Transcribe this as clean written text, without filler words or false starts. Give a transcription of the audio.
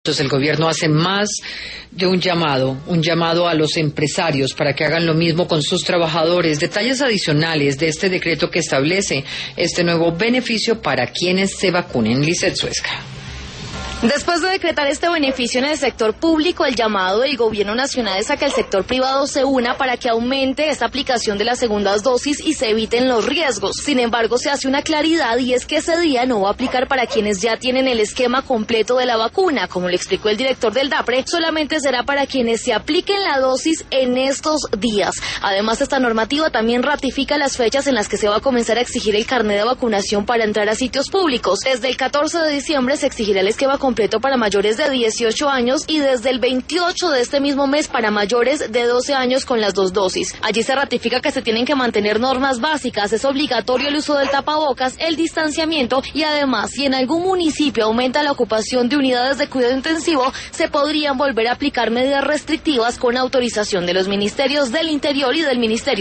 El gobierno hace más de un llamado a los empresarios para que hagan lo mismo con sus trabajadores. Detalles adicionales de este decreto que establece este nuevo beneficio para quienes se vacunen. Lizeth Suezca. Después de decretar este beneficio en el sector público, el llamado del gobierno nacional es a que el sector privado se una para que aumente esta aplicación de las segundas dosis y se eviten los riesgos. Sin embargo, se hace una claridad y es que ese día no va a aplicar para quienes ya tienen el esquema completo de la vacuna. Como le explicó el director del DAPRE, solamente será para quienes se apliquen la dosis en estos días. Además, esta normativa también ratifica las fechas en las que se va a comenzar a exigir el carnet de vacunación para entrar a sitios públicos. Desde el 14 de diciembre se exigirá el esquema completo para mayores de 18 años y desde el 28 de este mismo mes para mayores de 12 años con las 2 dosis. Allí se ratifica que se tienen que mantener normas básicas, es obligatorio el uso del tapabocas, el distanciamiento y además, si en algún municipio aumenta la ocupación de unidades de cuidado intensivo, se podrían volver a aplicar medidas restrictivas con autorización de los ministerios del Interior y del Ministerio